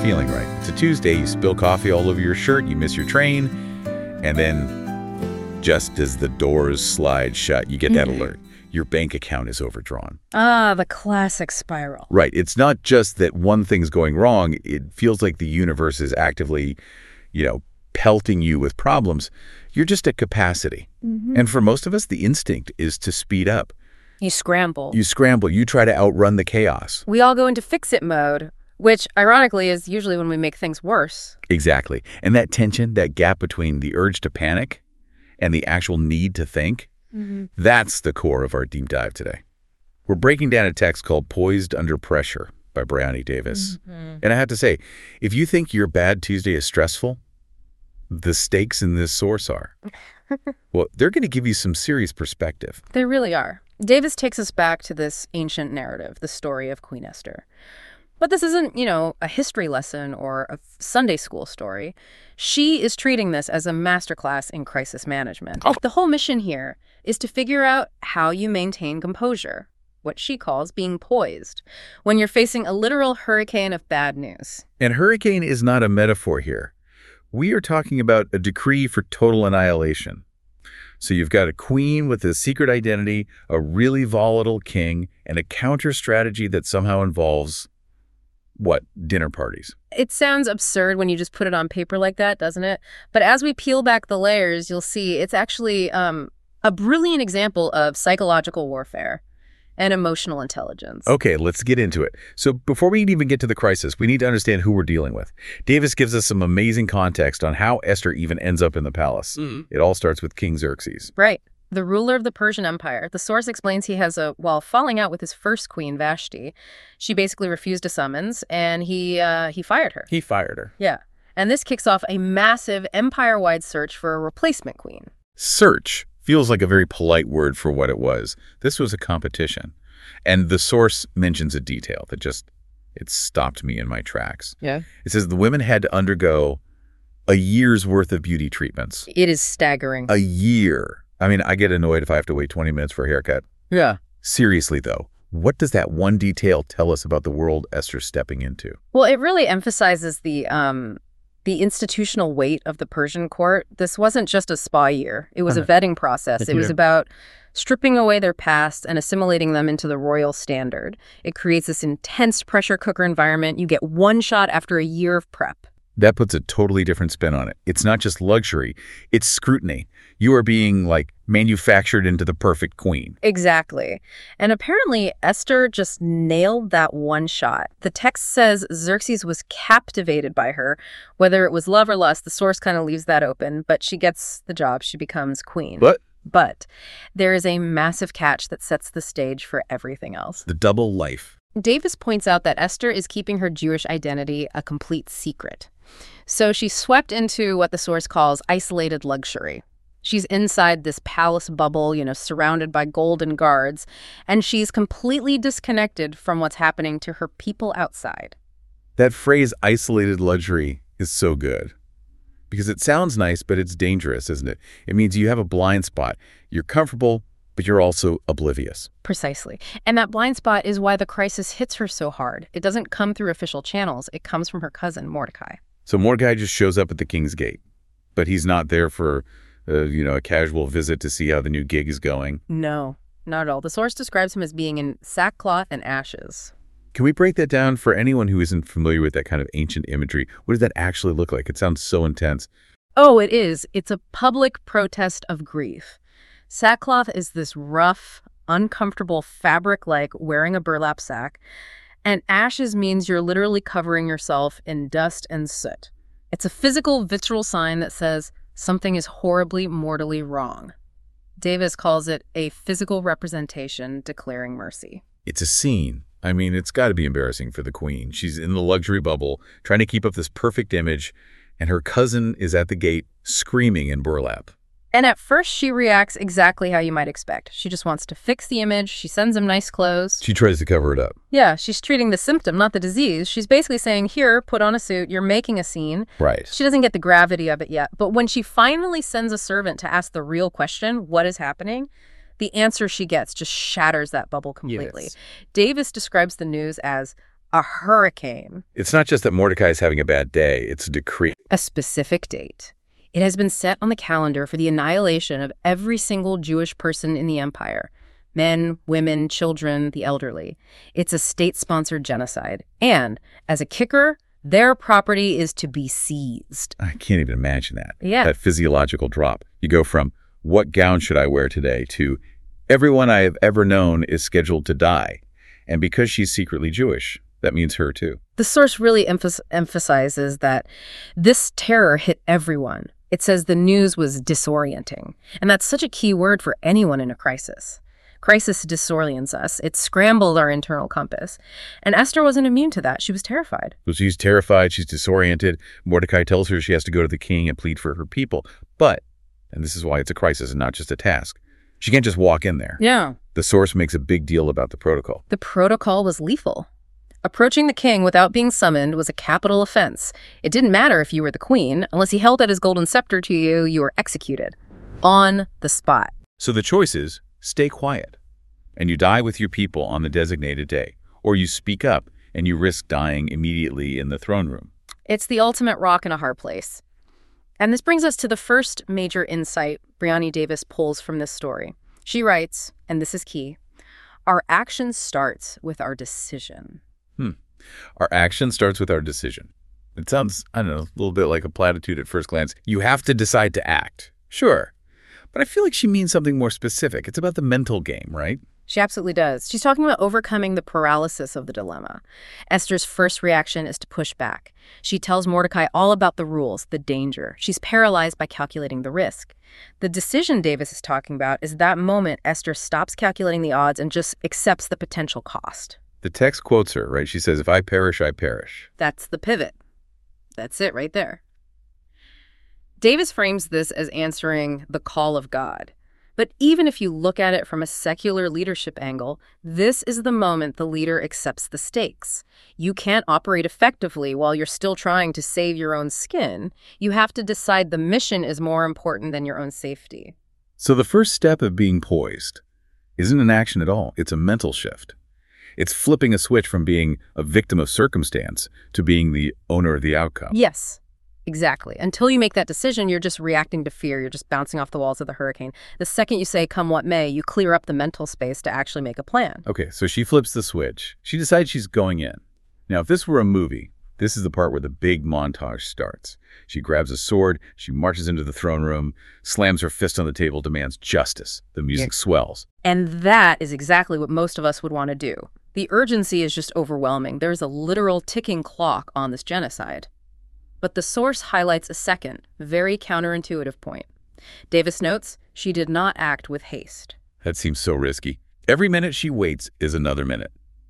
feeling right. It's a Tuesday, you spill coffee all over your shirt, you miss your train, and then just as the doors slide shut, you get that alert. Your bank account is overdrawn. Ah, the classic spiral. Right. It's not just that one thing's going wrong. It feels like the universe is actively, pelting you with problems. You're just at capacity. And for most of us, the instinct is to speed up. You scramble. You try to outrun the chaos. We all go into fix-it mode, which, ironically, is usually when we make things worse. Exactly. And that tension, that gap between the urge to panic and the actual need to think, that's the core of our deep dive today. We're breaking down a text called Poised Under Pressure by Bryony Davis. And I have to say, if you think your bad Tuesday is stressful, the stakes in this source are. Well, they're going to give you some serious perspective. They really are. Davis takes us back to this ancient narrative, the story of Queen Esther. But this isn't, a history lesson or a Sunday school story. She is treating this as a masterclass in crisis management. The whole mission here is to figure out how you maintain composure, what she calls being poised, when you're facing a literal hurricane of bad news. And hurricane is not a metaphor here. We are talking about a decree for total annihilation. So you've got a queen with a secret identity, a really volatile king, and a counter strategy that somehow involves dinner parties. It sounds absurd when you just put it on paper like that, doesn't it? But as we peel back the layers, you'll see it's actually a brilliant example of psychological warfare and emotional intelligence. Okay, let's get into it. So before we even get to the crisis, we need to understand who we're dealing with. Davis gives us some amazing context on how Esther even ends up in the palace. It all starts with King Xerxes. Right. The ruler of the Persian Empire. The source explains he has while falling out with his first queen, Vashti, she basically refused a summons, and he fired her. He fired her. Yeah. And this kicks off a massive empire-wide search for a replacement queen. Search feels like a very polite word for what it was. This was a competition. And the source mentions a detail that it stopped me in my tracks. Yeah. It says the women had to undergo a year's worth of beauty treatments. It is staggering. A year. I mean, I get annoyed if I have to wait 20 minutes for a haircut. Yeah. Seriously, though, what does that one detail tell us about the world Esther's stepping into? Well, it really emphasizes the institutional weight of the Persian court. This wasn't just a spa year. It was a vetting process. It was about stripping away their past and assimilating them into the royal standard. It creates this intense pressure cooker environment. You get one shot after a year of prep. That puts a totally different spin on it. It's not just luxury, it's scrutiny. You are being, manufactured into the perfect queen. Exactly. And apparently, Esther just nailed that one shot. The text says Xerxes was captivated by her. Whether it was love or lust, the source kind of leaves that open, but she gets the job. She becomes queen. But there is a massive catch that sets the stage for everything else. The double life. Davis points out that Esther is keeping her Jewish identity a complete secret. So she's swept into what the source calls isolated luxury. She's inside this palace bubble, surrounded by golden guards, and she's completely disconnected from what's happening to her people outside. That phrase, isolated luxury, is so good. Because it sounds nice, but it's dangerous, isn't it? It means you have a blind spot. You're comfortable, but you're also oblivious. Precisely. And that blind spot is why the crisis hits her so hard. It doesn't come through official channels. It comes from her cousin, Mordecai. So Mordecai just shows up at the king's gate, but he's not there for, a casual visit to see how the new gig is going. No, not at all. The source describes him as being in sackcloth and ashes. Can we break that down for anyone who isn't familiar with that kind of ancient imagery? What does that actually look like? It sounds so intense. Oh, it is. It's a public protest of grief. Sackcloth is this rough, uncomfortable fabric like wearing a burlap sack, and ashes means you're literally covering yourself in dust and soot. It's a physical, visceral sign that says something is horribly, mortally wrong. Davis calls it a physical representation declaring mercy. It's a scene. I mean, it's got to be embarrassing for the queen. She's in the luxury bubble, trying to keep up this perfect image, and her cousin is at the gate screaming in burlap. And at first, she reacts exactly how you might expect. She just wants to fix the image. She sends him nice clothes. She tries to cover it up. Yeah, she's treating the symptom, not the disease. She's basically saying, here, put on a suit. You're making a scene. Right. She doesn't get the gravity of it yet. But when she finally sends a servant to ask the real question, what is happening, the answer she gets just shatters that bubble completely. Yes. Davis describes the news as A hurricane. It's not just that Mordecai is having a bad day, it's a decree. A specific date. It has been set on the calendar for the annihilation of every single Jewish person in the empire. Men, women, children, the elderly. It's a state-sponsored genocide. And, as a kicker, their property is to be seized. I can't even imagine that. Yeah. That physiological drop. You go from, what gown should I wear today, to everyone I have ever known is scheduled to die. And because she's secretly Jewish, that means her too. The source really emphasizes that this terror hit everyone. It says the news was disorienting. And that's such a key word for anyone in a crisis. Crisis disorients us. It scrambled our internal compass. And Esther wasn't immune to that. She was terrified. So she's terrified, she's disoriented. Mordecai tells her she has to go to the king and plead for her people. But, and this is why it's a crisis and not just a task, she can't just walk in there. Yeah. The source makes a big deal about the protocol. The protocol was lethal. Approaching the king without being summoned was a capital offense. It didn't matter if you were the queen. Unless he held out his golden scepter to you, you were executed. On the spot. So the choice is, stay quiet, and you die with your people on the designated day, or you speak up and you risk dying immediately in the throne room. It's the ultimate rock in a hard place. And this brings us to the first major insight Brianni Davis pulls from this story. She writes, and this is key, our action starts with our decision. Our action starts with our decision. It sounds, I don't know, a little bit like a platitude at first glance. You have to decide to act. Sure. But I feel like she means something more specific. It's about the mental game, right? She absolutely does. She's talking about overcoming the paralysis of the dilemma. Esther's first reaction is to push back. She tells Mordecai all about the rules, the danger. She's paralyzed by calculating the risk. The decision Davis is talking about is that moment Esther stops calculating the odds and just accepts the potential cost. The text quotes her, right? She says, if I perish, I perish. That's the pivot. That's it right there. Davis frames this as answering the call of God. But even if you look at it from a secular leadership angle, this is the moment the leader accepts the stakes. You can't operate effectively while you're still trying to save your own skin. You have to decide the mission is more important than your own safety. So the first step of being poised isn't an action at all. It's a mental shift. It's flipping a switch from being a victim of circumstance to being the owner of the outcome. Yes, exactly. Until you make that decision, you're just reacting to fear. You're just bouncing off the walls of the hurricane. The second you say, come what may, you clear up the mental space to actually make a plan. Okay, so she flips the switch. She decides she's going in. Now, if this were a movie, this is the part where the big montage starts. She grabs a sword, she marches into the throne room, slams her fist on the table, demands justice. The music swells. And that is exactly what most of us would want to do. The urgency is just overwhelming. There's a literal ticking clock on this genocide. But the source highlights a second, very counterintuitive point. Davis notes she did not act with haste. That seems so risky. Every minute she waits is another minute.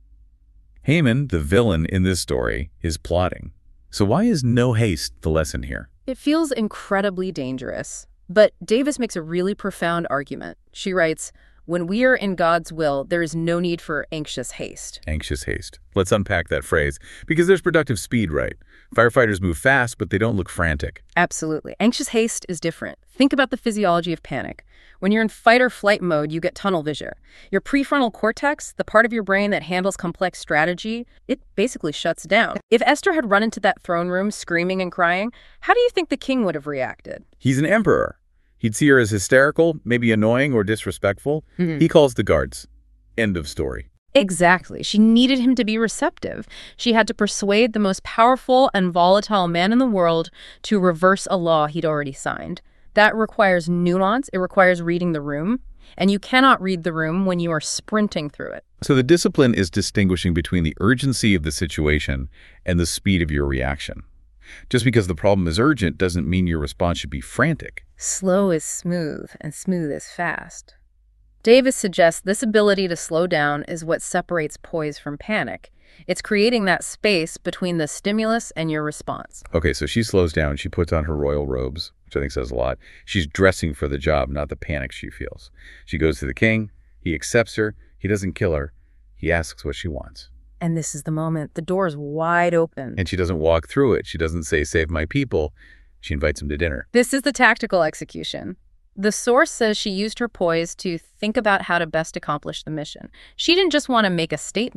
Haman, the villain in this story, is plotting. So why is no haste the lesson here? It feels incredibly dangerous. But Davis makes a really profound argument. She writes, when we are in God's will, there is no need for anxious haste. Anxious haste. Let's unpack that phrase, because there's productive speed, right? Firefighters move fast, but they don't look frantic. Absolutely. Anxious haste is different. Think about the physiology of panic. When you're in fight or flight mode, you get tunnel vision. Your prefrontal cortex, the part of your brain that handles complex strategy, it basically shuts down. If Esther had run into that throne room screaming and crying, how do you think the king would have reacted? He's an emperor. He'd see her as hysterical, maybe annoying or disrespectful. He calls the guards. End of story. Exactly. She needed him to be receptive. She had to persuade the most powerful and volatile man in the world to reverse a law he'd already signed. That requires nuance. It requires reading the room. And you cannot read the room when you are sprinting through it. So the discipline is distinguishing between the urgency of the situation and the speed of your reaction. Just because the problem is urgent doesn't mean your response should be frantic. Slow is smooth, and smooth is fast. Davis suggests this ability to slow down is what separates poise from panic. It's creating that space between the stimulus and your response. Okay, so she slows down. She puts on her royal robes, which I think says a lot. She's dressing for the job, not the panic she feels. She goes to the king. He accepts her. He doesn't kill her. He asks what she wants. And this is the moment. The door is wide open. And she doesn't walk through it. She doesn't say, save my people. She invites him to dinner. This is the tactical execution. The source says she used her poise to think about how to best accomplish the mission. She didn't just want to make a statement.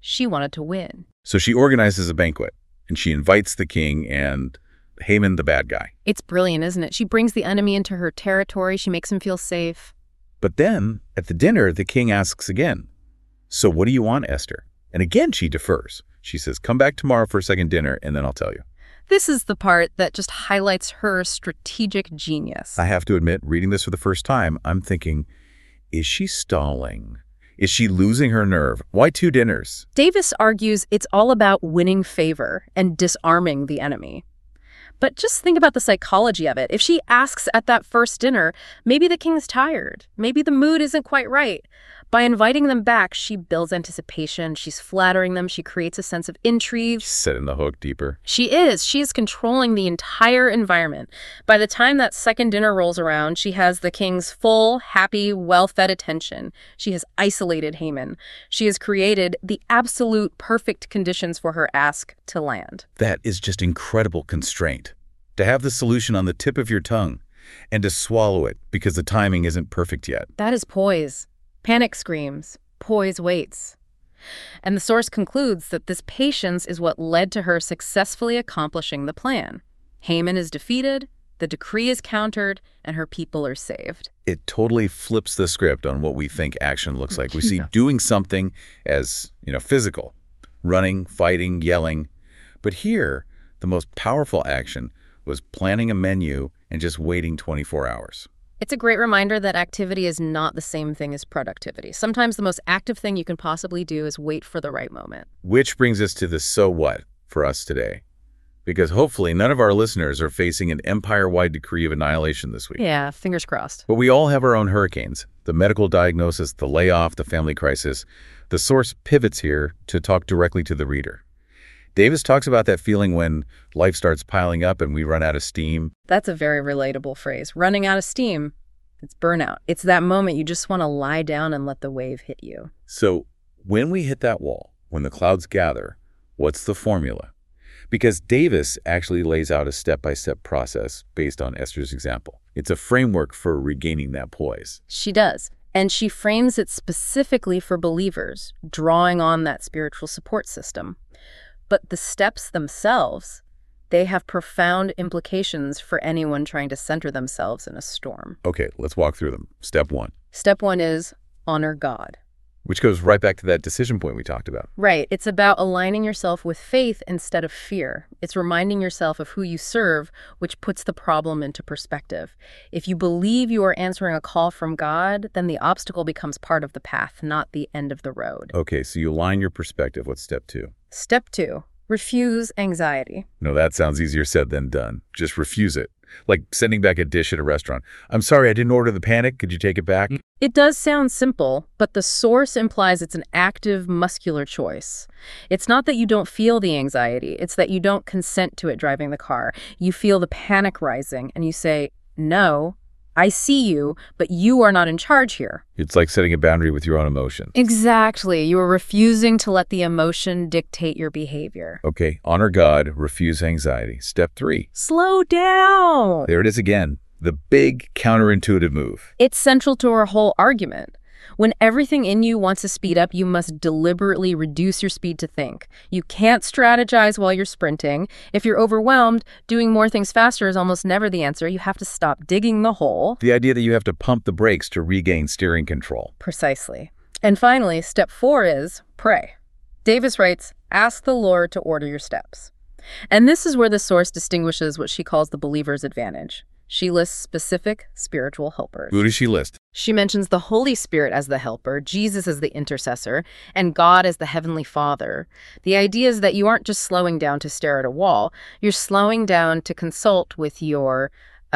She wanted to win. So she organizes a banquet, and she invites the king and Haman, the bad guy. It's brilliant, isn't it? She brings the enemy into her territory. She makes him feel safe. But then, at the dinner, the king asks again, "So what do you want, Esther?" And again, she defers. She says, "Come back tomorrow for a second dinner, and then I'll tell you." This is the part that just highlights her strategic genius. I have to admit, reading this for the first time, I'm thinking, is she stalling? Is she losing her nerve? Why 2 dinners? Davis argues it's all about winning favor and disarming the enemy. But just think about the psychology of it. If she asks at that first dinner, maybe the king's tired. Maybe the mood isn't quite right. By inviting them back, she builds anticipation. She's flattering them. She creates a sense of intrigue. Setting the hook deeper. She is controlling the entire environment. By the time that second dinner rolls around, she has the king's full, happy, well-fed attention. She has isolated Haman. She has created the absolute perfect conditions for her ask to land. That is just incredible constraint. To have the solution on the tip of your tongue and to swallow it because the timing isn't perfect yet. That is poise. Panic screams. Poise waits. And the source concludes that this patience is what led to her successfully accomplishing the plan. Haman is defeated, the decree is countered, and her people are saved. It totally flips the script on what we think action looks like. We see doing something as, physical, running, fighting, yelling. But here, the most powerful action was planning a menu and just waiting 24 hours. It's a great reminder that activity is not the same thing as productivity. Sometimes the most active thing you can possibly do is wait for the right moment. Which brings us to the so what for us today. Because hopefully none of our listeners are facing an empire-wide decree of annihilation this week. Yeah, fingers crossed. But we all have our own hurricanes. The medical diagnosis, the layoff, the family crisis. The source pivots here to talk directly to the reader. Davis talks about that feeling when life starts piling up and we run out of steam. That's a very relatable phrase. Running out of steam. It's burnout. It's that moment you just want to lie down and let the wave hit you. So when we hit that wall, when the clouds gather, what's the formula? Because Davis actually lays out a step-by-step process based on Esther's example. It's a framework for regaining that poise. She does. And she frames it specifically for believers, drawing on that spiritual support system. But the steps themselves, they have profound implications for anyone trying to center themselves in a storm. Okay, let's walk through them. Step 1. Step 1 is honor God. Which goes right back to that decision point we talked about. Right. It's about aligning yourself with faith instead of fear. It's reminding yourself of who you serve, which puts the problem into perspective. If you believe you are answering a call from God, then the obstacle becomes part of the path, not the end of the road. Okay, so you align your perspective. What's step 2? Step 2, refuse anxiety. No, that sounds easier said than done. Just refuse it. Like sending back a dish at a restaurant. "I'm sorry, I didn't order the panic. Could you take it back?" It does sound simple, but the source implies it's an active, muscular choice. It's not that you don't feel the anxiety. It's that you don't consent to it driving the car. You feel the panic rising, and you say, "No, I see you, but you are not in charge here." It's like setting a boundary with your own emotions. Exactly. You are refusing to let the emotion dictate your behavior. Okay, honor God, refuse anxiety. Step 3. Slow down. There it is again. The big counterintuitive move. It's central to our whole argument. When everything in you wants to speed up, you must deliberately reduce your speed to think. You can't strategize while you're sprinting. If you're overwhelmed, doing more things faster is almost never the answer. You have to stop digging the hole. The idea that you have to pump the brakes to regain steering control. Precisely. And finally, step 4 is pray. Davis writes, "Ask the Lord to order your steps." And this is where the source distinguishes what she calls the believer's advantage. She lists specific spiritual helpers. Who does she list? She mentions the Holy Spirit as the helper, Jesus as the intercessor, and God as the Heavenly Father. The idea is that you aren't just slowing down to stare at a wall. You're slowing down to consult with your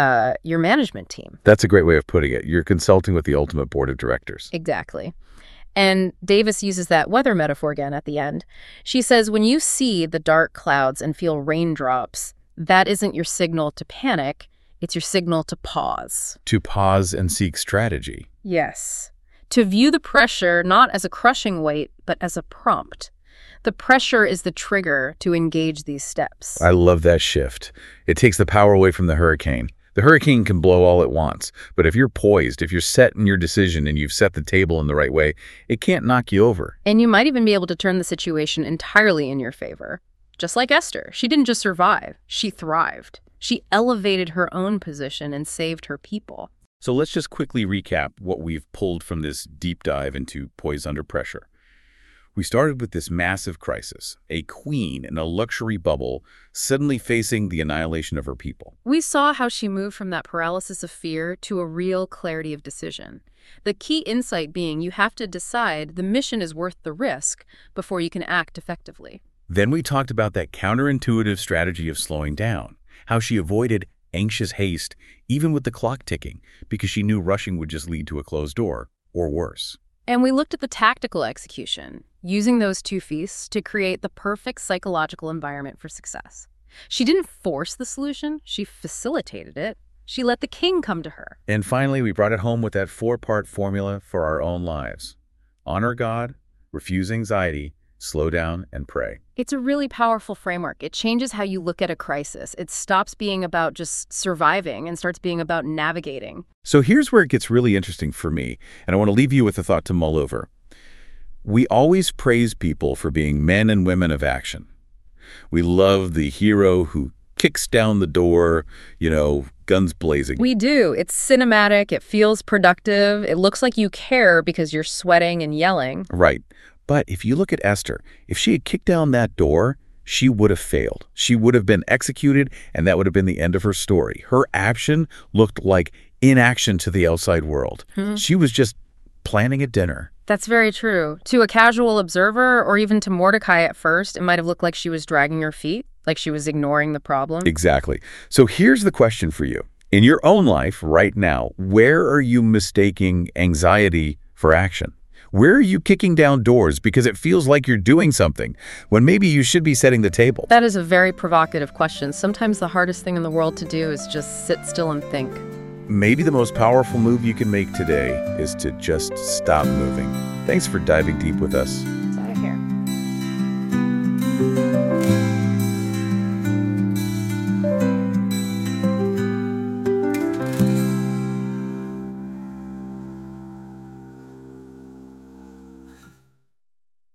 management team. That's a great way of putting it. You're consulting with the ultimate board of directors. Exactly. And Davis uses that weather metaphor again at the end. She says, when you see the dark clouds and feel raindrops, that isn't your signal to panic. It's your signal to pause. To pause and seek strategy. Yes. To view the pressure not as a crushing weight, but as a prompt. The pressure is the trigger to engage these steps. I love that shift. It takes the power away from the hurricane. The hurricane can blow all it wants, but if you're poised, if you're set in your decision and you've set the table in the right way, it can't knock you over. And you might even be able to turn the situation entirely in your favor. Just like Esther, she didn't just survive, she thrived. She elevated her own position and saved her people. So let's just quickly recap what we've pulled from this deep dive into Poised Under Pressure. We started with this massive crisis, a queen in a luxury bubble suddenly facing the annihilation of her people. We saw how she moved from that paralysis of fear to a real clarity of decision. The key insight being you have to decide the mission is worth the risk before you can act effectively. Then we talked about that counterintuitive strategy of slowing down, how she avoided anxious haste even with the clock ticking because she knew rushing would just lead to a closed door, or worse. And we looked at the tactical execution, using those two feasts to create the perfect psychological environment for success. She didn't force the solution, she facilitated it. She let the king come to her. And finally, we brought it home with that 4-part formula for our own lives. Honor God, refuse anxiety, slow down, and pray. It's a really powerful framework. It changes how you look at a crisis. It stops being about just surviving and starts being about navigating. So here's where it gets really interesting for me, and I want to leave you with a thought to mull over. We always praise people for being men and women of action. We love the hero who kicks down the door, guns blazing. We do. It's cinematic. It feels productive. It looks like you care because you're sweating and yelling. Right. But if you look at Esther, if she had kicked down that door, she would have failed. She would have been executed, and that would have been the end of her story. Her action looked like inaction to the outside world. She was just planning a dinner. That's very true. To a casual observer, or even to Mordecai at first, it might have looked like she was dragging her feet, like she was ignoring the problem. Exactly. So here's the question for you. In your own life right now, where are you mistaking anxiety for action? Where are you kicking down doors because it feels like you're doing something when maybe you should be setting the table? That is a very provocative question. Sometimes the hardest thing in the world to do is just sit still and think. Maybe the most powerful move you can make today is to just stop moving. Thanks for diving deep with us.